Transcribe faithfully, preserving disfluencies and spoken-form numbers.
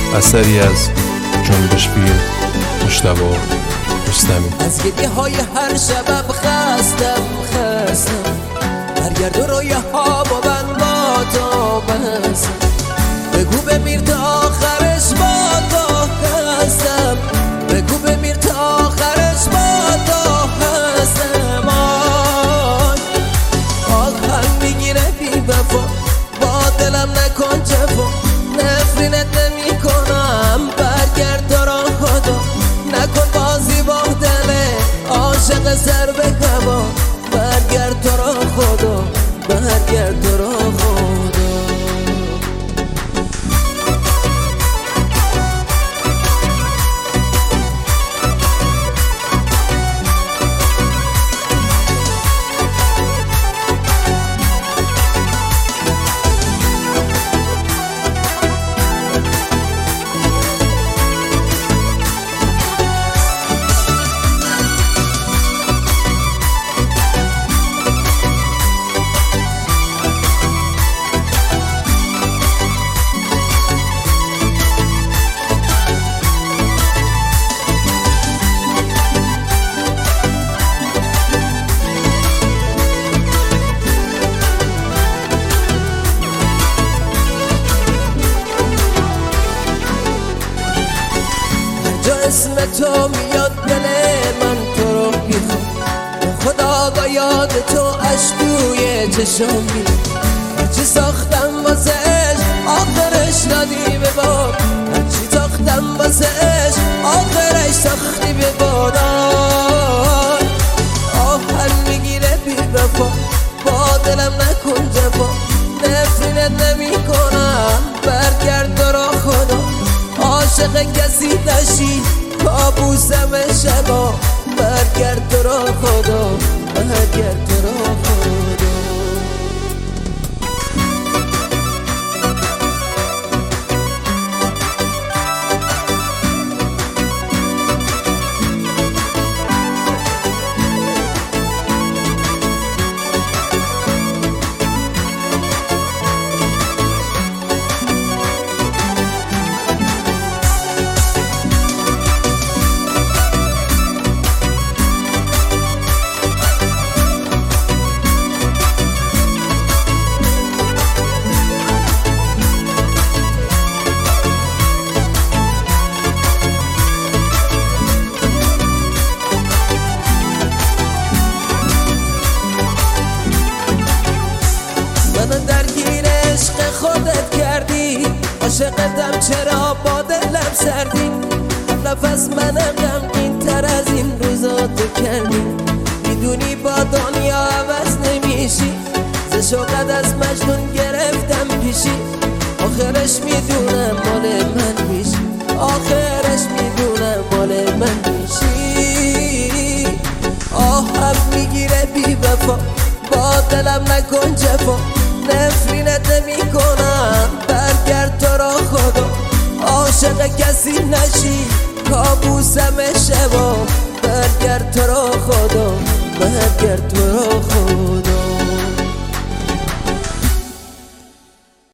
اثری از جنبش فیلم، مجتبی رستمی. از گریه های هر شبم خستم خستم، برگرد و رویه ها با من با تو بستم، بگو بمیر تا آخرش با تو هستم، بگو بمیر تا آخرش با تو هستم. آی آخم میگیره بی وفا، با دلم نکن جفا، نفرینت نمی کنم، برگرد تو را خدا، نکن بازی با دل عاشق سر به هوا، برگرد تو را خدا، برگرد تو را خدا. اسم تو میاد دل من تو رو میخوام، خدا با یاد تو اش توی چشم میاد، هرچی ساختم واسه عشق آخرش ندی به باد، هرچی ساختم واسه عشق آخرش ساختی به باد. آهن میگیره بی وفا، با دلم نکن جفا، نفرینت نمی کنم، برگرد تو را خدا، عاشق کسی نشی کابوسم شبا، برگرد تو را خدا، برگرد تو را خدا. من درگیر عشق خودت کردی، عاشقتم چرا با دلم سردی، نفس منم غمگین تر از این روزا تو کردی، میدونی با دنیا عوض نمیشی، ز شوقت از مجنون گرفتم پیشی، آخرش میدونم مال من میشی، آخرش میدونم مال من میشی. آهم میگیره بی وفا، با دلم نکن جفا، نفرینت نمی کنم، برگرد تو را خدا، عاشق کسی نشی کابوسم شبا، برگرد تو را خدا، برگرد تو را خدا.